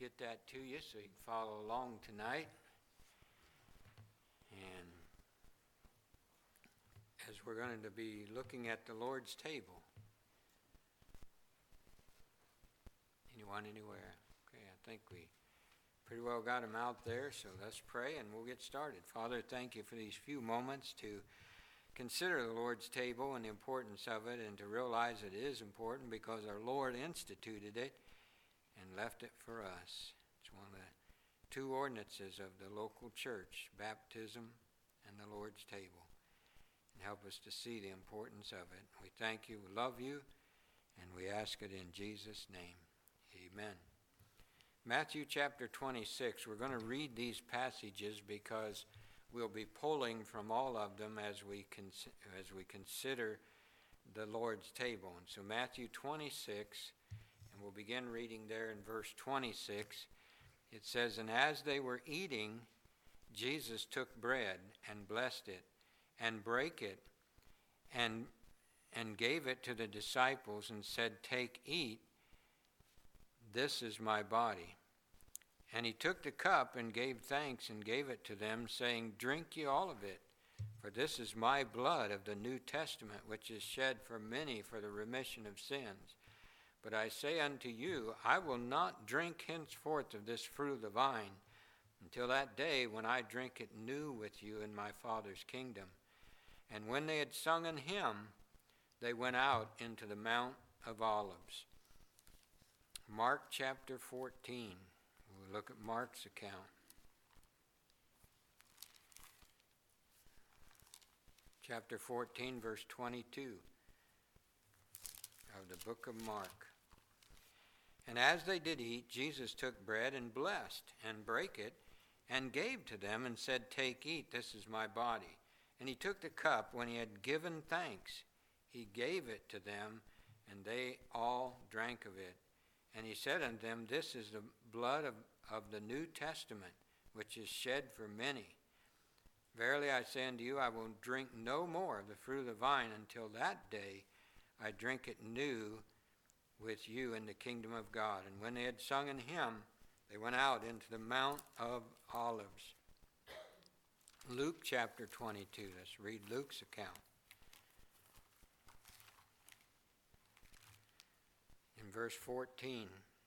get that to you so you can follow along tonight. And as we're going to be looking at the Lord's table. Anyone, anywhere? Okay, I think we pretty well got them out there, so let's pray and we'll get started. Father, thank you for these few moments to consider the Lord's table and the importance of it, and to realize it is important because our Lord instituted it and left it for us. It's one of the two ordinances of the local church, baptism and the Lord's table. And help us to see the importance of it. We thank you, we love you, and we ask it in Jesus' name. Amen. Matthew chapter 26. We're going to read these passages because we'll be pulling from all of them as we consider the Lord's table. And so Matthew 26, and we'll begin reading there in verse 26. It says, "And as they were eating, Jesus took bread and blessed it and brake it and gave it to the disciples and said, 'Take, eat, this is my body.' And he took the cup and gave thanks and gave it to them, saying, 'Drink ye all of it, for this is my blood of the New Testament, which is shed for many for the remission of sins. But I say unto you, I will not drink henceforth of this fruit of the vine, until that day when I drink it new with you in my Father's kingdom.' And when they had sung an hymn, they went out into the Mount of Olives." Mark chapter 14. We'll look at Mark's account. Chapter 14, verse 22 of the book of Mark. "And as they did eat, Jesus took bread and blessed and brake it and gave to them and said, 'Take, eat, this is my body.' And he took the cup when he had given thanks. He gave it to them, and they all drank of it. And he said unto them, 'This is the blood of the New Testament, which is shed for many. Verily I say unto you, I will drink no more of the fruit of the vine until that day I drink it new with you in the kingdom of God.' And when they had sung an hymn, they went out into the Mount of Olives." Luke chapter 22. Let's read Luke's account. In verse 14.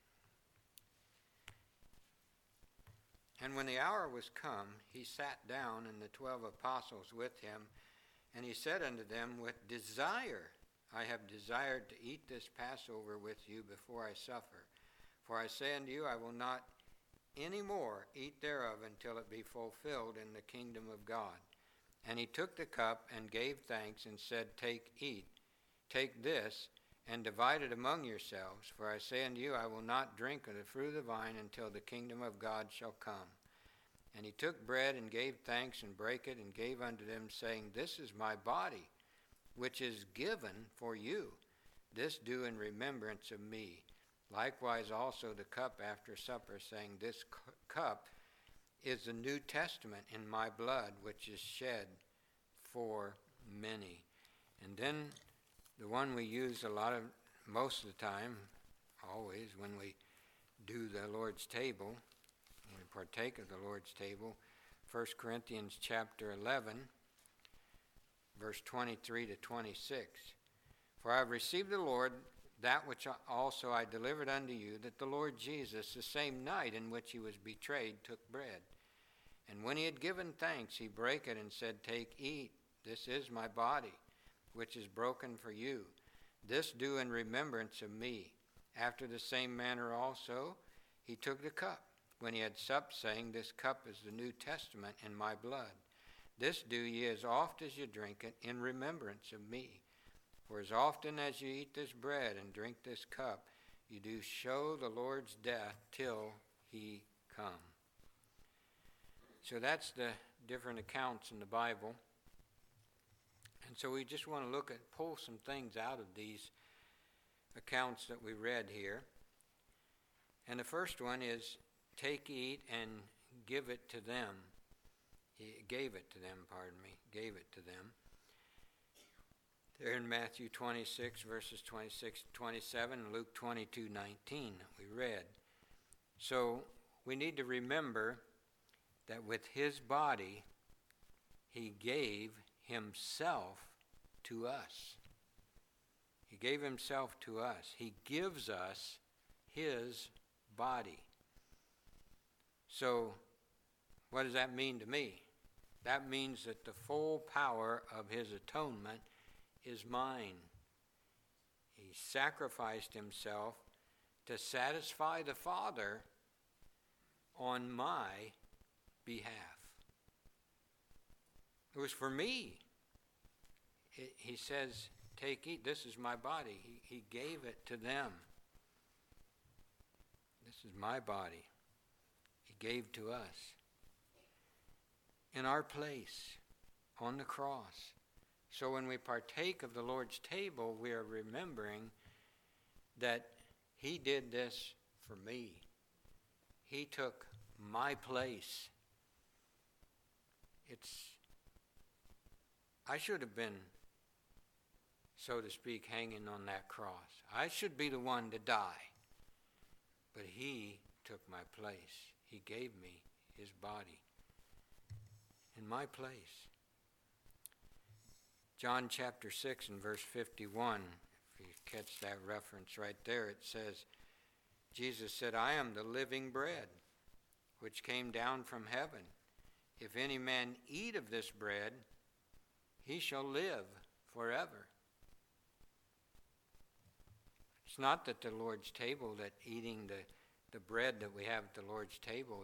"And when the hour was come, he sat down, and the 12 apostles with him. And he said unto them, With desire I have desired to eat this Passover with you before I suffer. For I say unto you, I will not any more eat thereof until it be fulfilled in the kingdom of God. And he took the cup and gave thanks and said, 'Take, eat, take this, and divide it among yourselves. For I say unto you, I will not drink of the fruit of the vine until the kingdom of God shall come.' And he took bread and gave thanks and brake it and gave unto them, saying, 'This is my body, which is given for you. This do in remembrance of me.' Likewise also the cup after supper, saying, 'This cup is the New Testament in my blood, which is shed for many.'" And then the one we use most of the time, always when we do the Lord's table, when we partake of the Lord's table, 1 Corinthians chapter 11, verse 23 to 26. "For I have received the Lord that which also I delivered unto you, that the Lord Jesus, the same night in which he was betrayed, took bread. And when he had given thanks, he brake it and said, 'Take, eat, this is my body, which is broken for you. This do in remembrance of me.' After the same manner also he took the cup, when he had supped, saying, 'This cup is the New Testament in my blood. This do ye as oft as you drink it in remembrance of me. For as often as you eat this bread and drink this cup, you do show the Lord's death till he come.'" So that's the different accounts in the Bible. And so we just want to pull some things out of these accounts that we read here. And the first one is, "Take, eat, and give it to them." He gave it to them, gave it to them. There in Matthew 26, verses 26 to 27, and Luke 22:19 that we read. So we need to remember that with his body, he gave himself to us. He gave himself to us. He gives us his body. So what does that mean to me? That means that the full power of his atonement is mine. He sacrificed himself to satisfy the Father on my behalf. It was for me. He says, take, eat, this is my body. He gave it to them. This is my body. He gave to us. In our place, on the cross. So when we partake of the Lord's table, we are remembering that he did this for me. He took my place. I should have been, so to speak, hanging on that cross. I should be the one to die. But he took my place. He gave me his body in my place. John chapter 6 and verse 51, if you catch that reference right there, it says, Jesus said, I am the living bread which came down from heaven. If any man eat of this bread, he shall live forever. It's not that the Lord's table, that eating the bread that we have at the Lord's table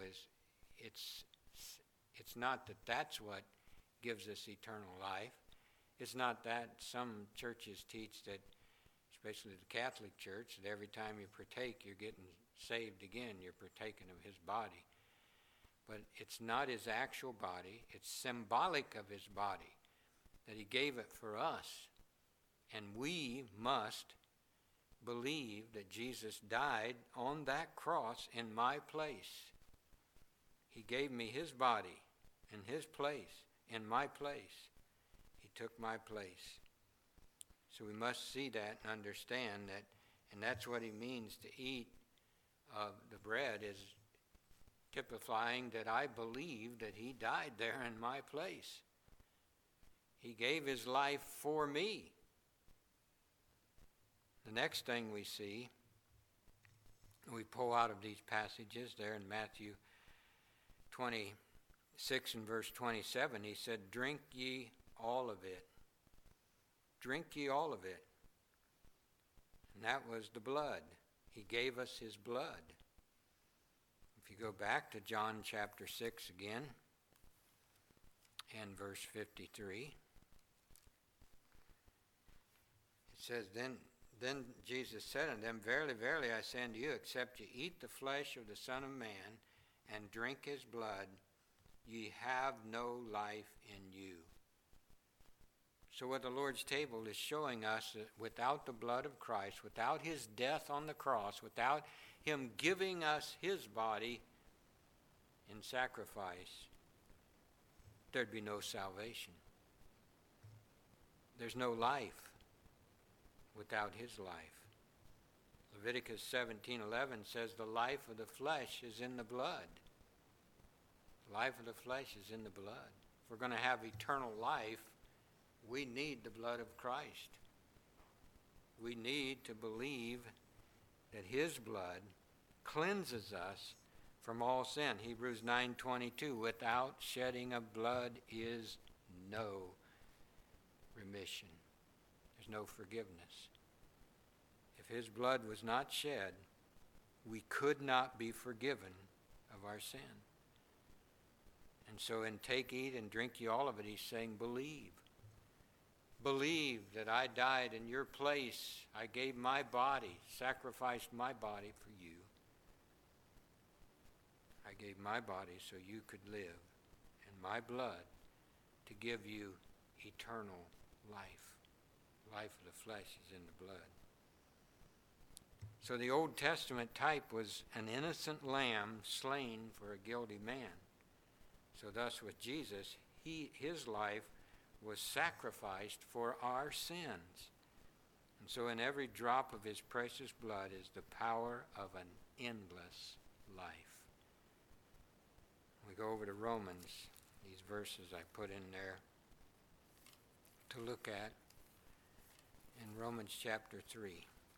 it's not that that's what gives us eternal life. It's not that. Some churches teach that, especially the Catholic Church, that every time you partake, you're getting saved again. You're partaking of his body. But it's not his actual body. It's symbolic of his body, that he gave it for us. And we must believe that Jesus died on that cross in my place. He gave me his body in his place, in my place. He took my place. So we must see that and understand that, and that's what he means to eat the bread, is typifying that I believe that he died there in my place. He gave his life for me. The next thing we see, we pull out of these passages there in Matthew 26 and verse 27, he said, drink ye all of it. Drink ye all of it. And that was the blood. He gave us his blood. If you go back to John chapter 6 again, and verse 53, it says, Then Jesus said unto them, Verily, verily, I say unto you, except ye eat the flesh of the Son of Man, and drink his blood, ye have no life in you. So what the Lord's table is showing us, that without the blood of Christ, without his death on the cross, without him giving us his body in sacrifice, there'd be no salvation. There's no life without his life. Leviticus 17:11 says the life of the flesh is in the blood. The life of the flesh is in the blood. If we're going to have eternal life, we need the blood of Christ. We need to believe that his blood cleanses us from all sin. Hebrews 9:22, without shedding of blood is no remission. There's no forgiveness. If his blood was not shed, we could not be forgiven of our sin. And so in take, eat, and drink ye all of it, he's saying, believe. Believe that I died in your place. I gave my body, sacrificed my body for you. I gave my body so you could live, and my blood to give you eternal life. Life of the flesh is in the blood. So the Old Testament type was an innocent lamb slain for a guilty man. So thus with Jesus, his life was sacrificed for our sins. And so in every drop of his precious blood is the power of an endless life. life. We go over to Romans, these verses I put in there to look at in Romans chapter 3.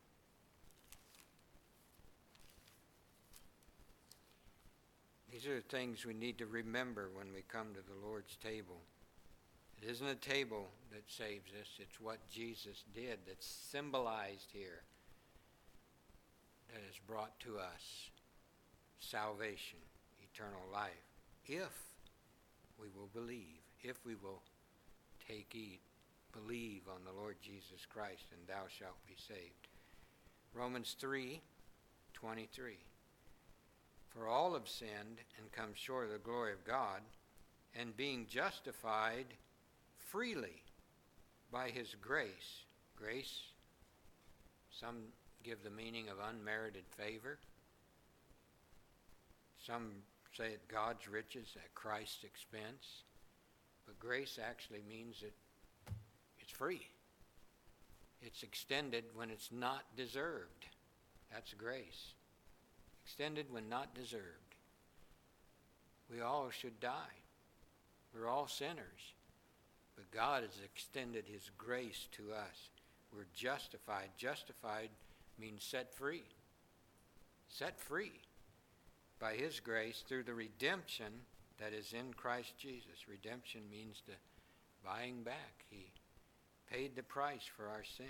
These are the things we need to remember when we come to the Lord's table. It isn't a table that saves us, it's what Jesus did that's symbolized here that has brought to us salvation, eternal life, if we will believe, if we will eat, believe on the Lord Jesus Christ, and thou shalt be saved. Romans 3:23. For all have sinned and come short of the glory of God, and being justified freely by his grace. Grace, some give the meaning of unmerited favor. Some say it God's riches at Christ's expense. But grace actually means that it's free. It's extended when it's not deserved. That's grace. Extended when not deserved. We all should die. We're all sinners. But God has extended his grace to us. We're justified. Justified means set free. Set free by his grace through the redemption that is in Christ Jesus. Redemption means the buying back. He paid the price for our sin.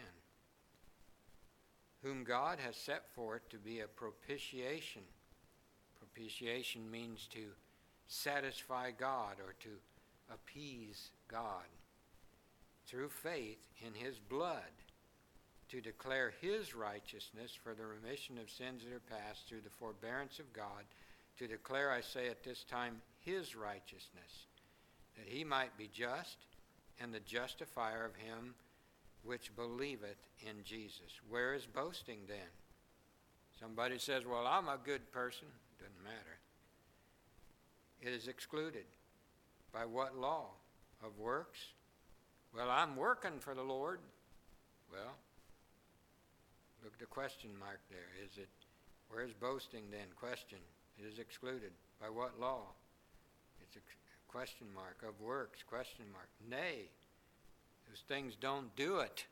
Whom God has set forth to be a propitiation. Propitiation means to satisfy God or to appease God. Through faith in his blood, to declare his righteousness for the remission of sins that are past through the forbearance of God, to declare, I say at this time, his righteousness, that he might be just and the justifier of him which believeth in Jesus. Where is boasting then? Somebody says, well, I'm a good person. Doesn't matter. It is excluded. By what law? Of works? Well, I'm working for the Lord. Well, look at the question mark there. Is it, where is boasting then? Question. It is excluded. By what law? It's a question mark. Of works? Question mark. Nay, those things don't do it.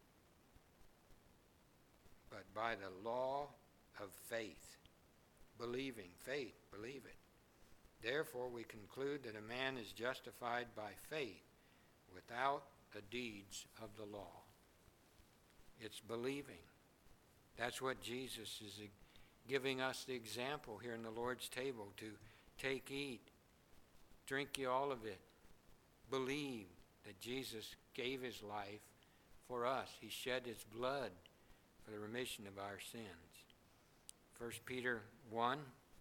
But by the law of faith. Believing. Faith. Believe it. Therefore, we conclude that a man is justified by faith without the deeds of the law. It's believing. That's what Jesus is giving us the example here in the Lord's table, to take, eat, drink ye all of it. Believe that Jesus gave his life for us. He shed his blood for the remission of our sins. 1 Peter 1,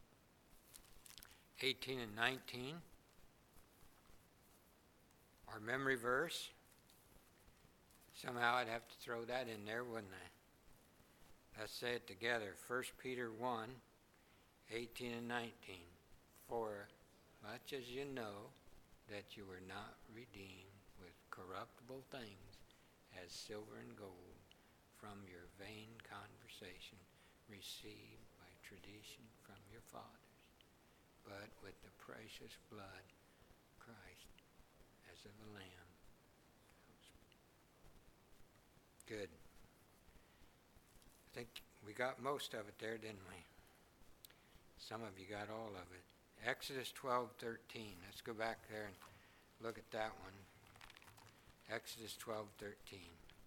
18 and 19. Our memory verse. Somehow I'd have to throw that in there, wouldn't I? Let's say it together. 1 Peter 1, 18 and 19. For much as you know that you were not redeemed with corruptible things as silver and gold from your vain conversation received by tradition from your fathers, but with the precious blood of Christ as of a lamb. Good. I think we got most of it there, didn't we? Some of you got all of it. Exodus 12:13. Let's go back there and look at that one. Exodus 12:13.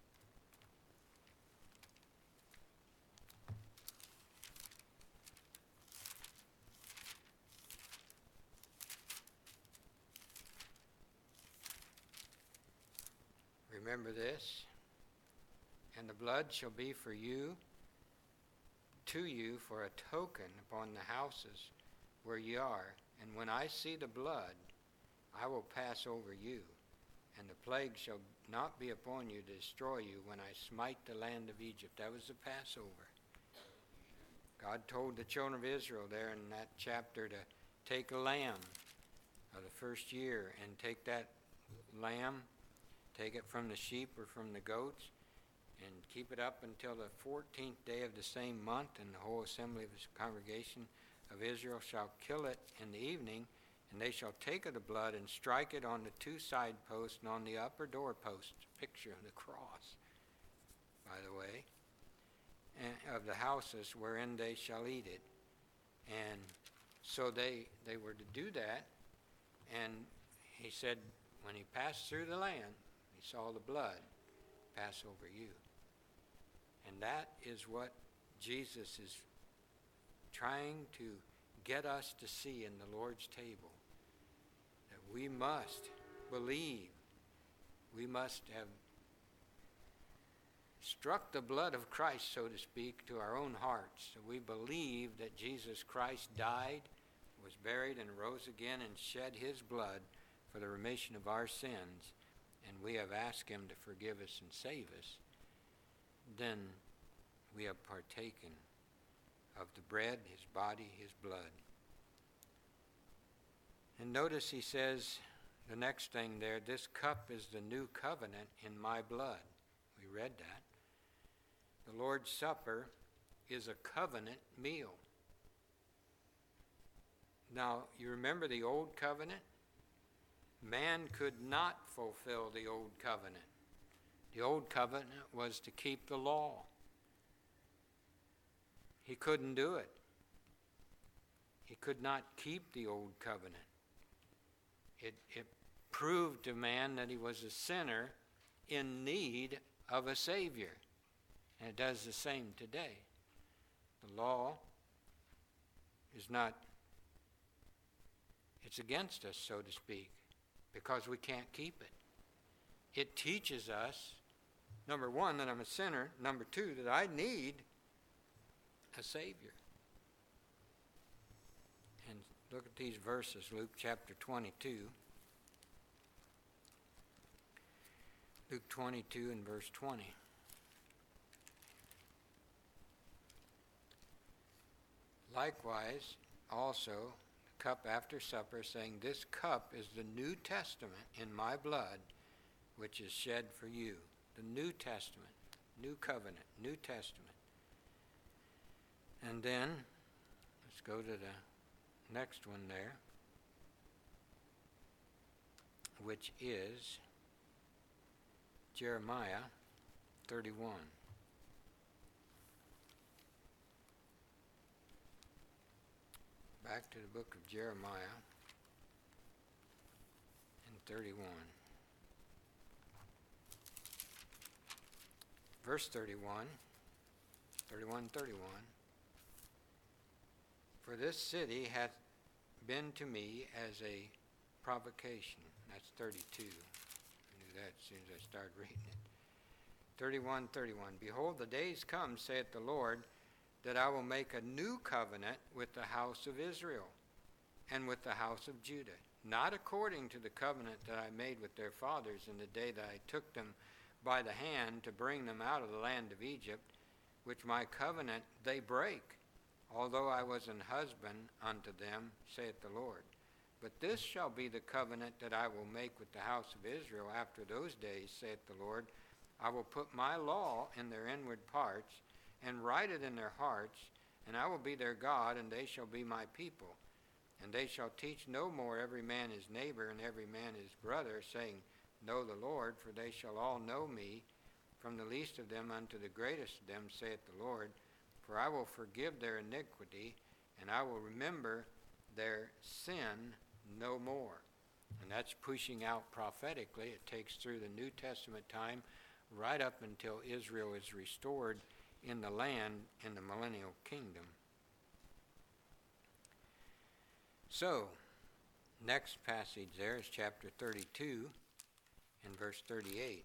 Remember this. And the blood shall be for you, to you, for a token upon the houses where ye are. And when I see the blood, I will pass over you, and the plague shall not be upon you to destroy you when I smite the land of Egypt. That was the Passover. God told the children of Israel there in that chapter to take a lamb of the first year and take that lamb, take it from the sheep or from the goats, and keep it up until the 14th day of the same month, and the whole assembly of his congregation of Israel shall kill it in the evening, and they shall take of the blood and strike it on the two side posts and on the upper door posts. Picture of the cross, by the way, and of the houses wherein they shall eat it. And so they were to do that. And he said, when he passed through the land, he saw the blood pass over you. And that is what Jesus is trying to get us to see in the Lord's table. That we must believe. We must have struck the blood of Christ, so to speak, to our own hearts. So we believe that Jesus Christ died, was buried, and rose again and shed his blood for the remission of our sins, and we have asked him to forgive us and save us. Then we have partaken of the bread, his body, his blood. And notice he says, the next thing there, this cup is the new covenant in my blood. We read that. The Lord's Supper is a covenant meal. Now, you remember the old covenant? Man could not fulfill the old covenant. The old covenant was to keep the law. He couldn't do it. He could not keep the old covenant. It proved to man that he was a sinner in need of a Savior. And it does the same today. The law is not, it's against us, so to speak, because we can't keep it. It teaches us, number one, that I'm a sinner. Number two, that I need a Savior. And look at these verses, Luke chapter 22. Luke 22 and verse 20. Likewise, also, the cup after supper, saying, this cup is the New Testament in my blood, which is shed for you. The New Testament, New Covenant, New Testament. And then, let's go to the next one there, which is Jeremiah 31. Back to the book of Jeremiah in 31. Verse 31. For this city hath been to me as a provocation. That's 32. I knew that as soon as I started reading it. 31. Behold, the days come, saith the Lord, that I will make a new covenant with the house of Israel and with the house of Judah, not according to the covenant that I made with their fathers in the day that I took them by the hand to bring them out of the land of Egypt, which my covenant they break, although I was an husband unto them, saith the Lord. But this shall be the covenant that I will make with the house of Israel after those days, saith the Lord. I will put my law in their inward parts, and write it in their hearts, and I will be their God, and they shall be my people. And they shall teach no more every man his neighbor and every man his brother, saying, Know the Lord, for they shall all know me, from the least of them unto the greatest of them, saith the Lord. For I will forgive their iniquity, and I will remember their sin no more. And that's pushing out prophetically. It takes through the New Testament time right up until Israel is restored in the land in the millennial kingdom. So, next passage there is chapter 32 and verse 38.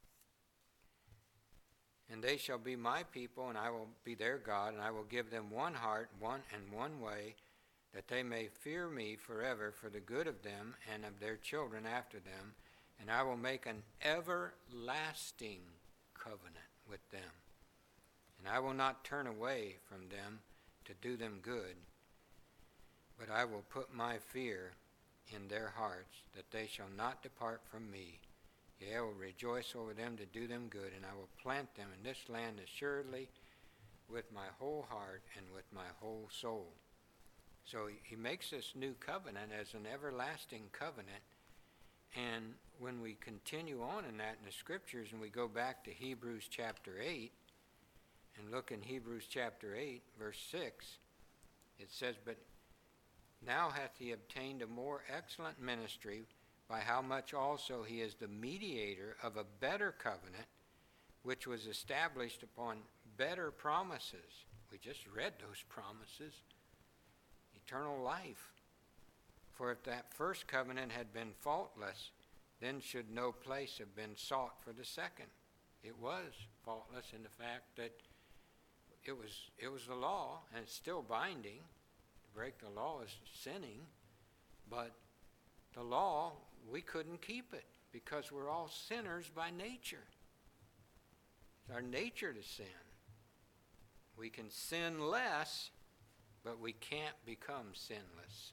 And they shall be my people, and I will be their God, and I will give them one heart, one way, that they may fear me forever for the good of them and of their children after them. And I will make an everlasting covenant with them. And I will not turn away from them to do them good, but I will put my fear in their hearts, that they shall not depart from me. Yea, I will rejoice over them to do them good, and I will plant them in this land assuredly with my whole heart and with my whole soul. So he makes this new covenant as an everlasting covenant. And when we continue on in that in the scriptures and we go back to Hebrews chapter 8 and look in Hebrews chapter 8, verse 6, it says, "But now hath he obtained a more excellent ministry, by how much also he is the mediator of a better covenant, which was established upon better promises." We just read those promises. Eternal life. "For if that first covenant had been faultless, then should no place have been sought for the second." It was faultless in the fact that it was the law, and it's still binding. To break the law is sinning, but the law, we couldn't keep it because we're all sinners by nature. It's our nature to sin. We can sin less, but we can't become sinless.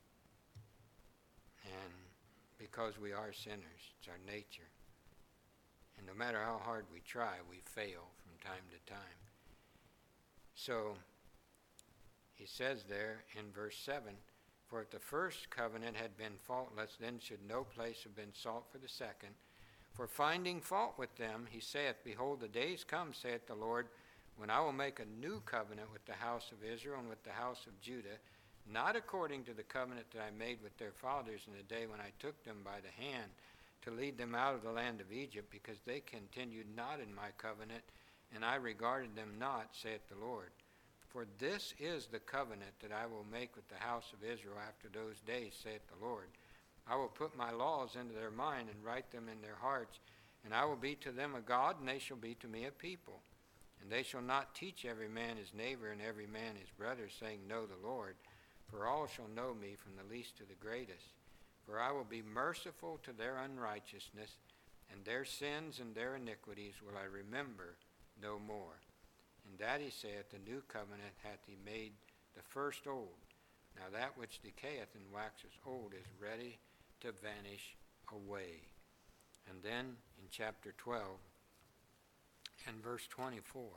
And because we are sinners, it's our nature. And no matter how hard we try, we fail from time to time. So he says there in verse 7, "For if the first covenant had been faultless, then should no place have been sought for the second. For finding fault with them, he saith, Behold, the days come, saith the Lord, when I will make a new covenant with the house of Israel and with the house of Judah, not according to the covenant that I made with their fathers in the day when I took them by the hand to lead them out of the land of Egypt, because they continued not in my covenant, and I regarded them not, saith the Lord. For this is the covenant that I will make with the house of Israel after those days, saith the Lord. I will put my laws into their mind and write them in their hearts, and I will be to them a God, and they shall be to me a people. And they shall not teach every man his neighbor and every man his brother, saying, Know the Lord. For all shall know me, from the least to the greatest. For I will be merciful to their unrighteousness, and their sins and their iniquities will I remember no more. And that he saith, The new covenant hath he made the first old. Now that which decayeth and waxes old is ready to vanish away." And then in chapter 12 and verse 24,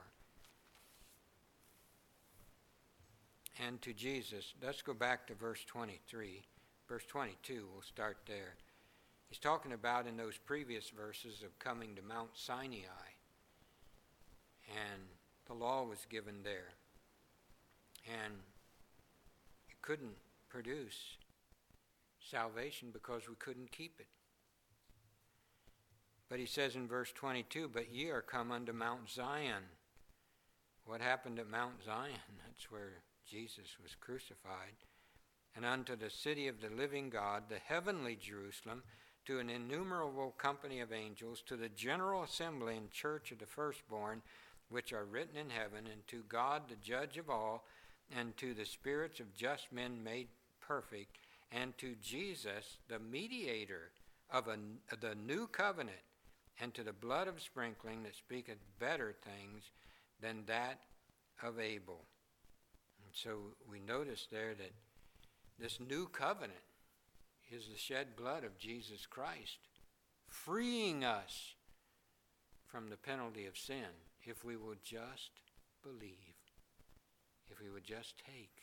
"And to Jesus," let's go back to verse 23. Verse 22, we'll start there. He's talking about in those previous verses of coming to Mount Sinai. And the law was given there. And it couldn't produce salvation because we couldn't keep it. But he says in verse 22, "But ye are come unto Mount Zion." What happened at Mount Zion? That's where Jesus was crucified. "And unto the city of the living God, the heavenly Jerusalem, to an innumerable company of angels, to the general assembly and church of the firstborn, which are written in heaven, and to God the judge of all, and to the spirits of just men made perfect, and to Jesus, the mediator of the new covenant, and to the blood of sprinkling that speaketh better things than that of Abel." And so we notice there that this new covenant is the shed blood of Jesus Christ, freeing us from the penalty of sin, if we will just believe, if we would just take.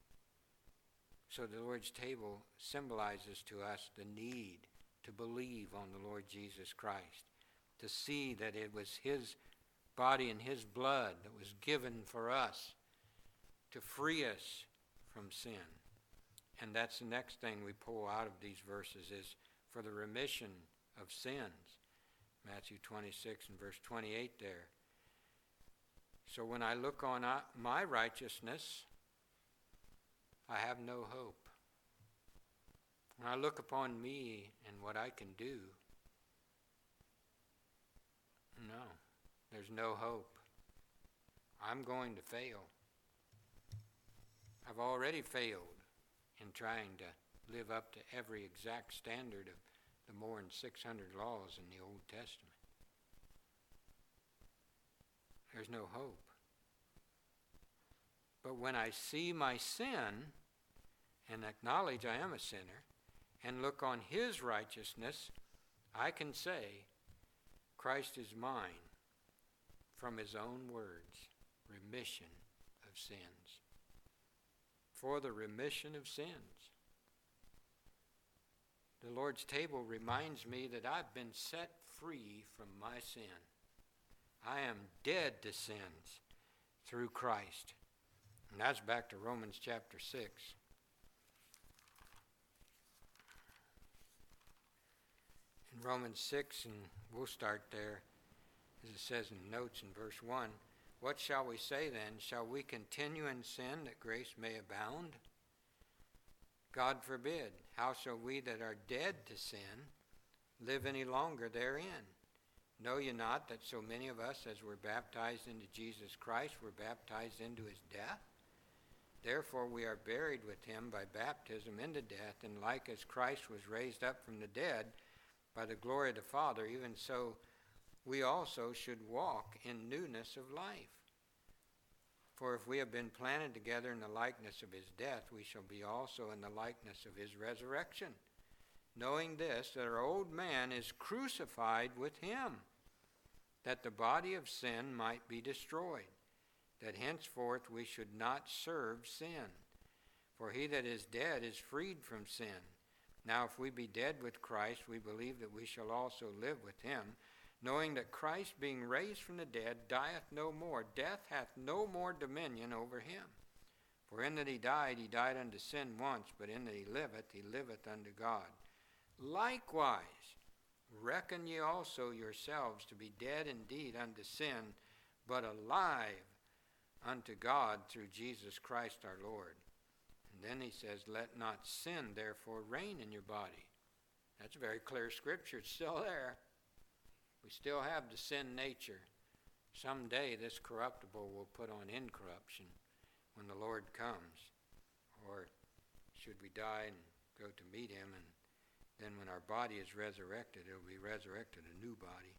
So the Lord's table symbolizes to us the need to believe on the Lord Jesus Christ, to see that it was his body and his blood that was given for us to free us from sin. And that's the next thing we pull out of these verses, is for the remission of sins. Matthew 26 and verse 28 there. "So when I look on my righteousness, I have no hope. When I look upon me and what I can do, no, there's no hope. I'm going to fail. I've already failed in trying to live up to every exact standard of the more than 600 laws in the Old Testament. There's no hope. But when I see my sin and acknowledge I am a sinner and look on his righteousness, I can say, Christ is mine, from his own words, remission of sins. for the remission of sins. The Lord's table reminds me that I've been set free from my sin. I am dead to sins through Christ. And that's back to Romans chapter 6. In Romans 6, and we'll start there, as it says in notes in verse 1, what shall we say then? Shall we continue in sin that grace may abound? God forbid. How shall we that are dead to sin live any longer therein? Know ye not that so many of us as were baptized into Jesus Christ were baptized into his death? Therefore we are buried with him by baptism into death, and like as Christ was raised up from the dead by the glory of the Father, even so we also should walk in newness of life. For if we have been planted together in the likeness of his death, we shall be also in the likeness of his resurrection. Knowing this, that our old man is crucified with him, that the body of sin might be destroyed, that henceforth we should not serve sin. For he that is dead is freed from sin. Now if we be dead with Christ, we believe that we shall also live with him, knowing that Christ, being raised from the dead, dieth no more. Death hath no more dominion over him. For in that he died unto sin once, but in that he liveth unto God. Likewise, reckon ye also yourselves to be dead indeed unto sin, but alive unto God through Jesus Christ our Lord. And then he says, let not sin therefore reign in your body. That's a very clear scripture. It's still there. We still have the sin nature. Someday this corruptible will put on incorruption when the Lord comes. Or should we die and go to meet him, and then when our body is resurrected, it will be resurrected a new body.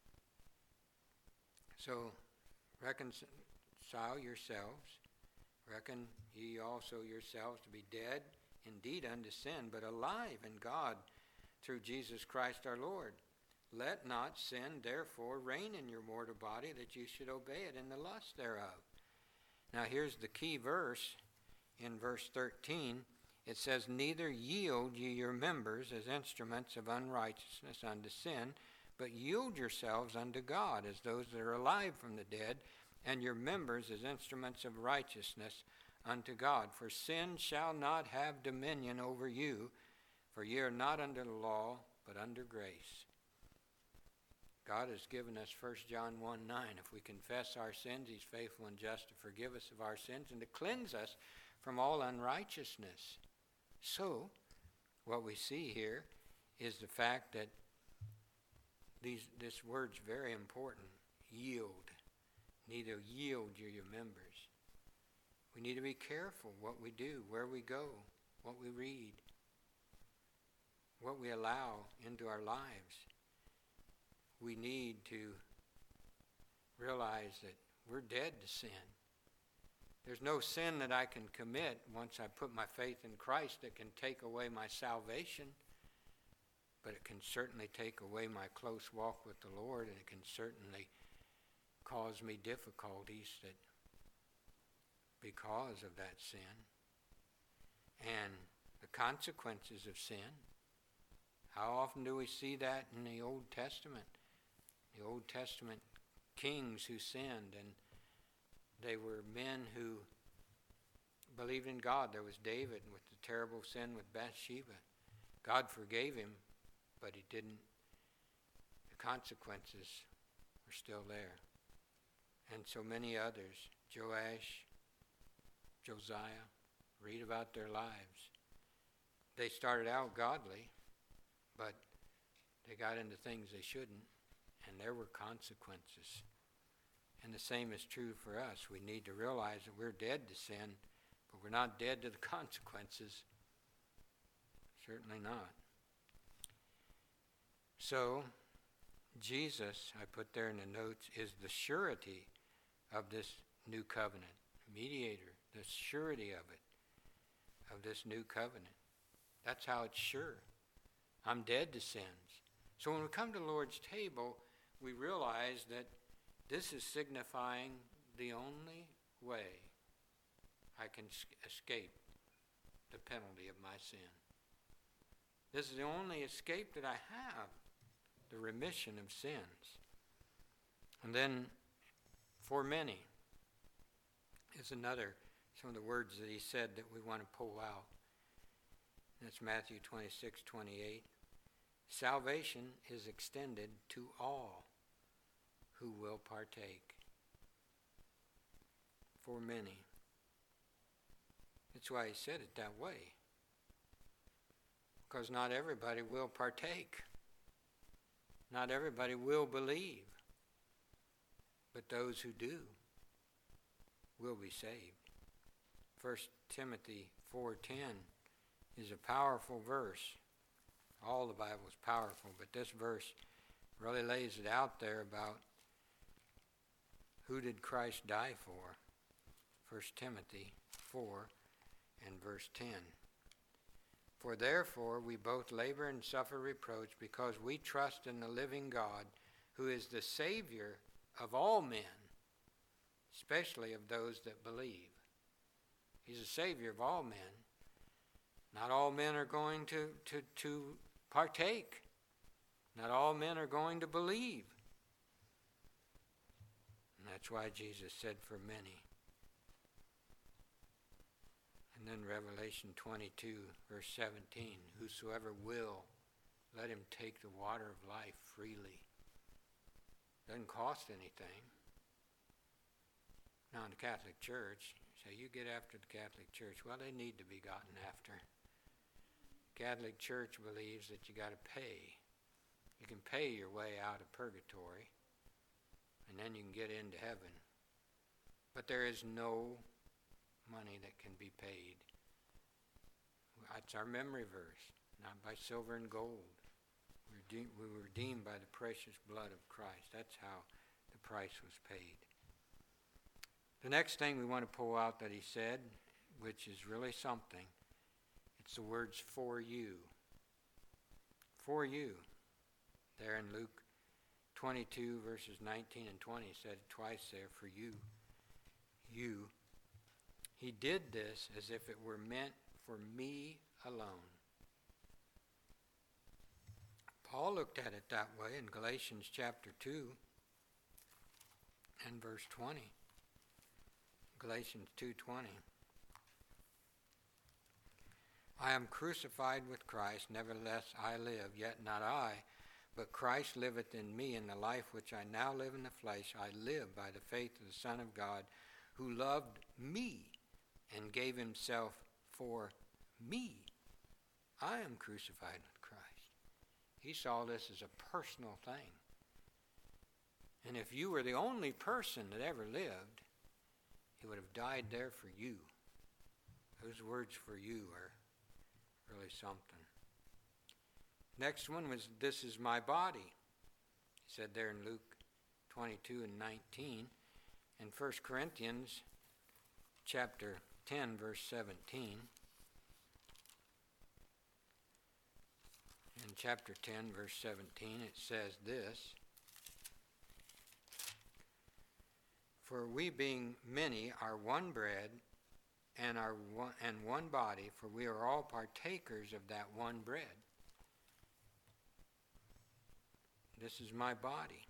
So reconcile yourselves. Reckon ye also yourselves to be dead indeed unto sin, but alive in God through Jesus Christ our Lord. Let not sin therefore reign in your mortal body, that you should obey it in the lust thereof. Now here's the key verse in verse 13. It says, neither yield ye your members as instruments of unrighteousness unto sin, but yield yourselves unto God as those that are alive from the dead, and your members as instruments of righteousness unto God. For sin shall not have dominion over you, for ye are not under the law, but under grace. God has given us 1 John 1:9. If we confess our sins, he's faithful and just to forgive us of our sins and to cleanse us from all unrighteousness. So, what we see here is the fact that this word's very important. Yield. Neither yield you your members. We need to be careful what we do, where we go, what we read, what we allow into our lives. We need to realize that we're dead to sin. There's no sin that I can commit once I put my faith in Christ that can take away my salvation, but it can certainly take away my close walk with the Lord, and it can certainly cause me difficulties that because of that sin and the consequences of sin. How often do we see that in the Old Testament? The Old Testament kings who sinned, and they were men who believed in God. There was David with the terrible sin with Bathsheba. God forgave him, but he didn't. The consequences were still there. And so many others, Joash, Josiah, read about their lives. They started out godly, but they got into things they shouldn't, and there were consequences. And the same is true for us. We need to realize that we're dead to sin, but we're not dead to the consequences. Certainly not. So, Jesus, I put there in the notes, is the surety of this new covenant. Mediator, the surety of it, of this new covenant. That's how it's sure. I'm dead to sins. So when we come to the Lord's table, we realize that this is signifying the only way I can escape the penalty of my sin. This is the only escape that I have, the remission of sins. And then, for many, is another, some of the words that he said that we want to pull out. That's Matthew 26:28. Salvation is extended to all who will partake. For many. That's why he said it that way. Because not everybody will partake. Not everybody will believe. But those who do will be saved. 1 Timothy 4:10 is a powerful verse. All the Bible is powerful, but this verse really lays it out there about who did Christ die for. 1 Timothy 4 and verse 10. For therefore we both labor and suffer reproach because we trust in the living God, who is the Savior of all men, especially of those that believe. He's the Savior of all men. Not all men are going to partake. Not all men are going to believe. And that's why Jesus said for many. And then Revelation 22, verse 17, whosoever will, let him take the water of life freely. Doesn't cost anything. Now in the Catholic Church, say you get after the Catholic Church. Well, they need to be gotten after. Catholic Church believes that you got to pay. You can pay your way out of purgatory, and then you can get into heaven. But there is no money that can be paid. That's our memory verse, not by silver and gold. We were redeemed by the precious blood of Christ. That's how the price was paid. The next thing we want to pull out that he said, which is really something, it's the words for you. For you. There in Luke 22, verses 19 and 20, he said it twice there, for you. You. He did this as if it were meant for me alone. Paul looked at it that way in Galatians chapter 2 and verse 20. Galatians 2:20. I am crucified with Christ, nevertheless I live, yet not I, but Christ liveth in me, and the life which I now live in the flesh, I live by the faith of the Son of God, who loved me and gave himself for me. I am crucified with Christ. He saw this as a personal thing. And if you were the only person that ever lived, he would have died there for you. Those words for you are really something. Next one was, this is my body. He said there in Luke 22 and 19. In 1 Corinthians chapter 10, verse 17. In chapter 10, verse 17, it says this. For we being many are one bread and one body, for we are all partakers of that one bread. This is my body,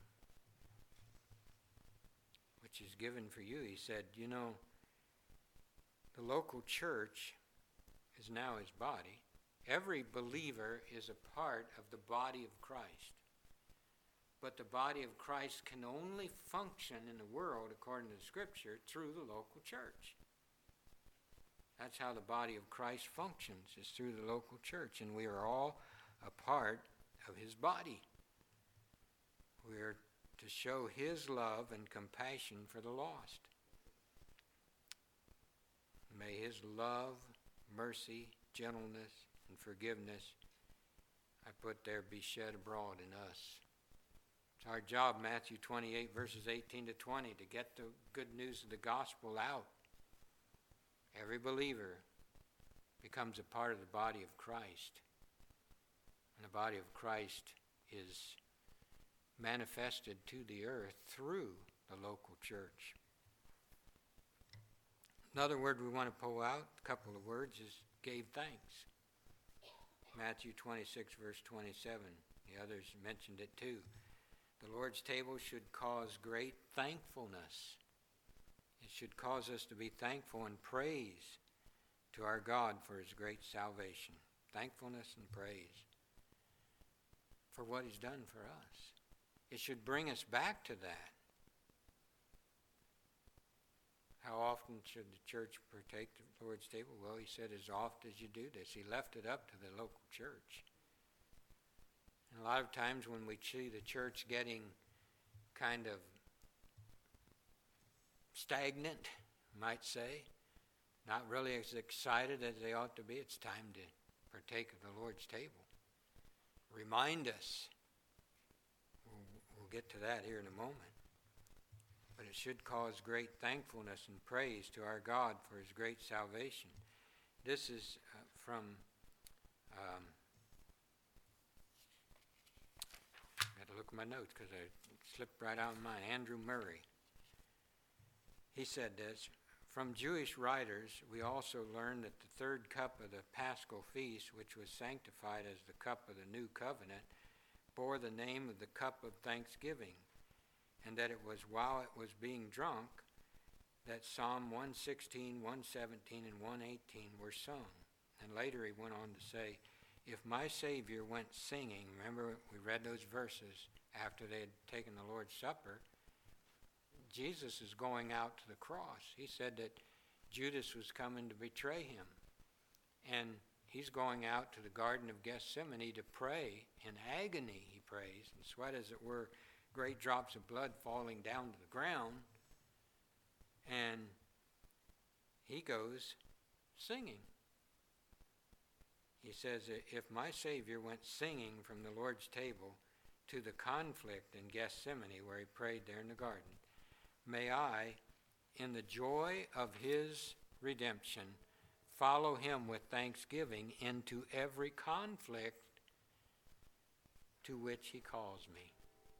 which is given for you. He said, you know, the local church is now his body. Every believer is a part of the body of Christ. But the body of Christ can only function in the world, according to the Scripture, through the local church. That's how the body of Christ functions, is through the local church. And we are all a part of his body. We are to show his love and compassion for the lost. May his love, mercy, gentleness, and forgiveness, I put there, be shed abroad in us. It's our job, Matthew 28, verses 18 to 20, to get the good news of the gospel out. Every believer becomes a part of the body of Christ. And the body of Christ is manifested to the earth through the local church. Another word we want to pull out, a couple of words, is gave thanks. Matthew 26, verse 27. The others mentioned it too. The Lord's table should cause great thankfulness. It should cause us to be thankful and praise to our God for his great salvation. Thankfulness and praise for what he's done for us. It should bring us back to that. How often should the church partake the Lord's table? Well, he said, as oft as you do this. He left it up to the local church. And a lot of times when we see the church getting kind of stagnant, you might say, not really as excited as they ought to be, it's time to partake of the Lord's table. Remind us. We'll get to that here in a moment. But it should cause great thankfulness and praise to our God for his great salvation. This is from, I got to look at my notes because I slipped right out of mine. Andrew Murray. He said this, from Jewish writers, we also learn that the third cup of the Paschal feast, which was sanctified as the cup of the new covenant, bore the name of the cup of thanksgiving, and that it was while it was being drunk that Psalm 116, 117, and 118 were sung. And later he went on to say, if my Savior went singing, remember we read those verses after they had taken the Lord's Supper, Jesus is going out to the cross. He said that Judas was coming to betray him. And he's going out to the Garden of Gethsemane to pray. In agony he prays, and sweat as it were, great drops of blood falling down to the ground. And he goes singing. He says, if my Savior went singing from the Lord's table to the conflict in Gethsemane where he prayed there in the garden, may I, in the joy of his redemption, follow him with thanksgiving into every conflict to which he calls me.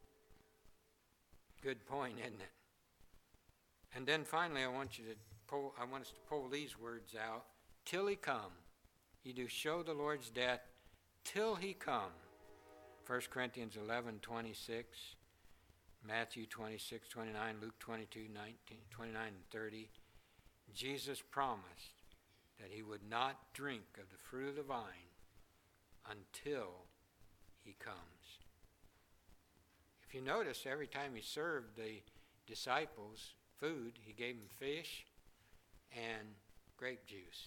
Good point, isn't it? And then finally, I want us to pull these words out. Till he come. Ye do show the Lord's death till he come. 1 Corinthians 11:26. Matthew 26:29, Luke 22:19, 29 and 30. Jesus promised that he would not drink of the fruit of the vine until he comes. If you notice, every time he served the disciples food, he gave them fish and grape juice.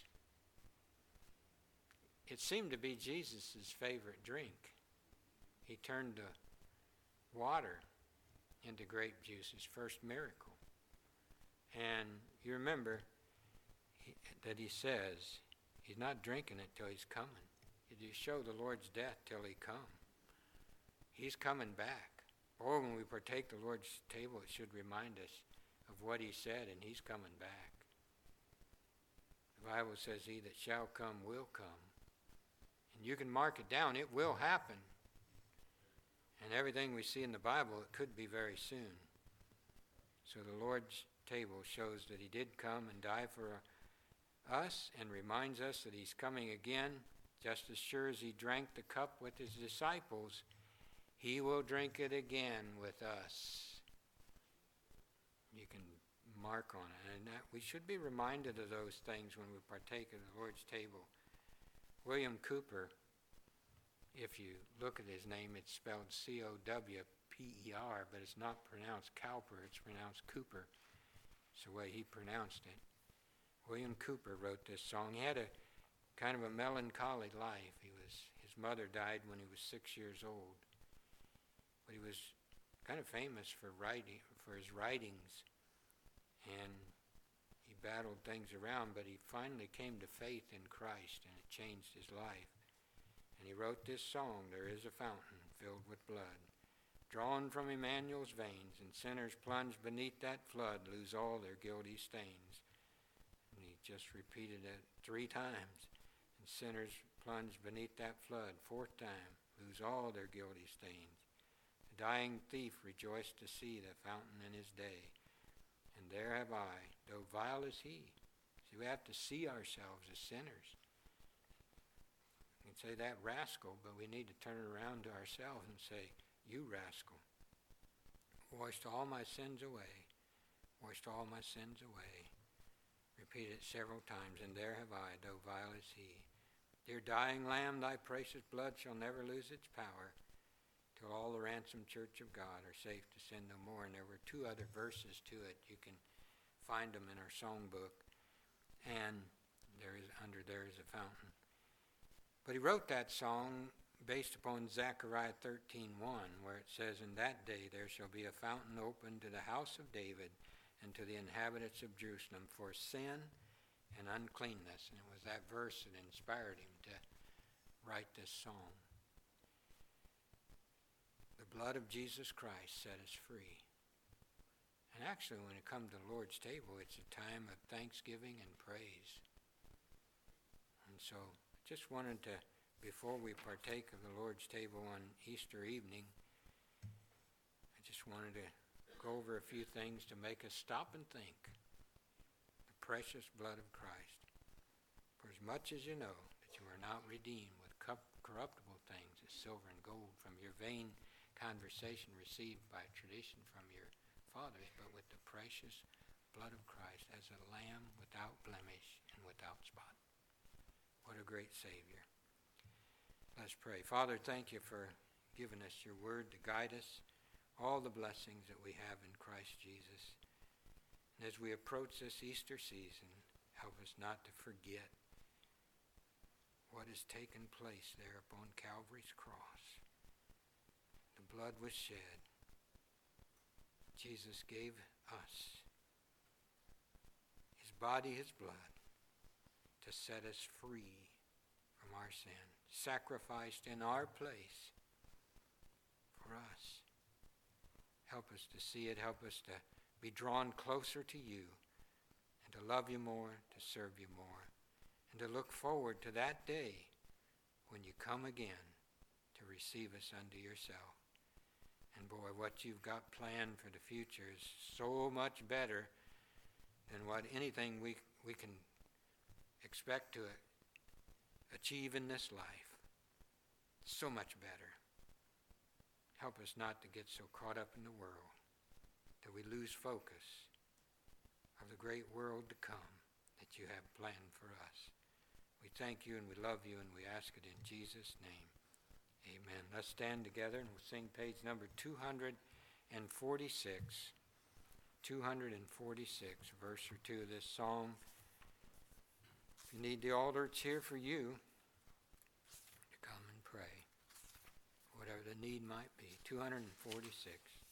It seemed to be Jesus' favorite drink. He turned the water into grape juice, his first miracle. And you remember that he says he's not drinking it till he's coming. You show the Lord's death till he come. He's coming back. Or when we partake the Lord's table, it should remind us of what he said, and he's coming back. The Bible says he that shall come will come. And you can mark it down. It will happen. And everything we see in the Bible, it could be very soon. So the Lord's table shows that he did come and die for us and reminds us that he's coming again. Just as sure as he drank the cup with his disciples, he will drink it again with us. You can mark on it. And we should be reminded of those things when we partake of the Lord's table. William Cowper, if you look at his name, it's spelled C-O-W-P-E-R, but it's not pronounced Cowper, it's pronounced Cooper. It's the way he pronounced it. William Cowper wrote this song. He had a kind of a melancholy life. His mother died when he was 6 years old. But he was kind of famous for his writings. And he battled things around, but he finally came to faith in Christ, and it changed his life. And he wrote this song, There is a fountain filled with blood, drawn from Emmanuel's veins, and sinners plunged beneath that flood lose all their guilty stains. And he just repeated it 3 times. And sinners plunged beneath that flood 4th time, lose all their guilty stains. The dying thief rejoiced to see the fountain in his day. And there have I, though vile as he. See, we have to see ourselves as sinners. We can say that rascal, but we need to turn it around to ourselves and say, you rascal, washed all my sins away, washed all my sins away. Repeat it several times, and there have I, though vile as he. Dear dying Lamb, thy precious blood shall never lose its power, till all the ransomed church of God are safe to sin no more. And there were 2 other verses to it. You can find them in our songbook. And under there is a fountain. But he wrote that song based upon Zechariah 13:1, where it says, in that day there shall be a fountain open to the house of David and to the inhabitants of Jerusalem for sin and uncleanness. And it was that verse that inspired him to write this song. The blood of Jesus Christ set us free. And actually, when it comes to the Lord's table, it's a time of thanksgiving and praise. And so, just wanted to, before we partake of the Lord's table on Easter evening, I just wanted to go over a few things to make us stop and think. The precious blood of Christ. For as much as you know that you are not redeemed with corruptible things as silver and gold from your vain conversation received by tradition from your fathers, but with the precious blood of Christ as a lamb without blemish and without spot. What a great Savior. Let's pray. Father, thank you for giving us your word to guide us, all the blessings that we have in Christ Jesus. And as we approach this Easter season, help us not to forget what has taken place there upon Calvary's cross. The blood was shed. Jesus gave us his body, his blood, to set us free from our sin, sacrificed in our place for us. Help us to see it. Help us to be drawn closer to you and to love you more, to serve you more, and to look forward to that day when you come again to receive us unto yourself. And boy, what you've got planned for the future is so much better than what anything we can expect to achieve in this life. So much better. Help us not to get so caught up in the world that we lose focus of the great world to come that you have planned for us. We thank you and we love you and we ask it in Jesus' name. Amen. Let's stand together and we'll sing page number 246. 246, verse or 2 of this song. If you need the altar, it's here for you to come and pray. Whatever the need might be. 246.